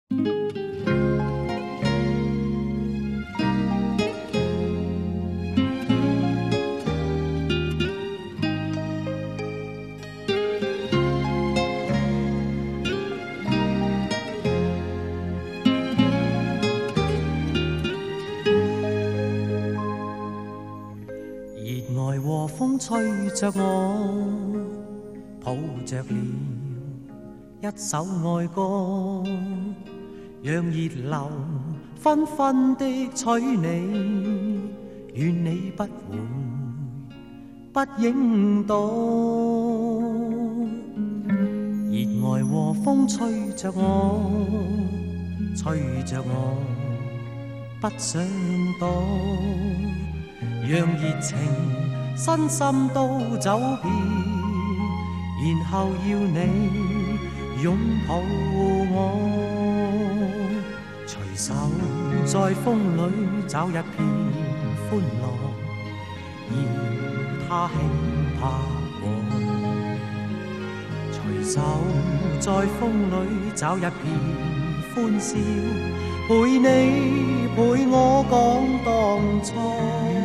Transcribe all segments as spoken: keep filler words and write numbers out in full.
爱和风吹着我，抱着了一首爱歌，让热流纷纷的吹你，愿你不会不影到。热爱和风吹着我，吹着我不想躲，让热情身心都走遍，然後要你擁抱我，隨手在風裏找一片歡樂，要它輕拍我，隨手在風裏找一片歡笑，陪你陪我講當初。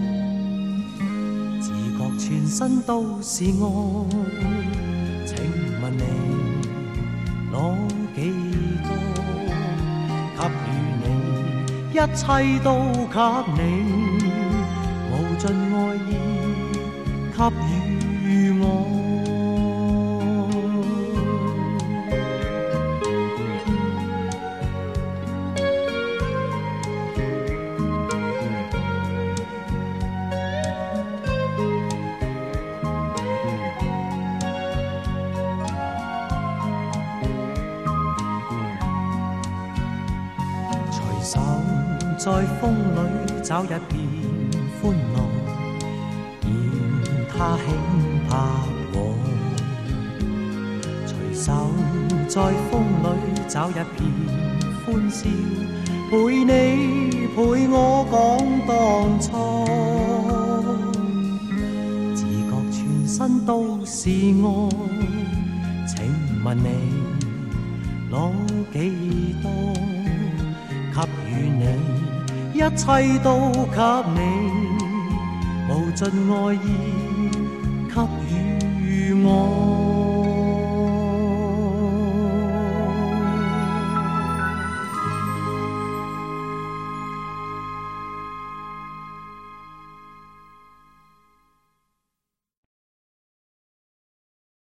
全身都是愛，請問你攞幾多？給予你，一切都給你，無盡愛意給予我。在風裏找一片歡樂，要它輕拍我，隨手在風裏找一片歡笑，陪你陪我講當初，自覺全身都是愛，請問你攞幾多？給予你。一切都給你，無盡愛意給予我。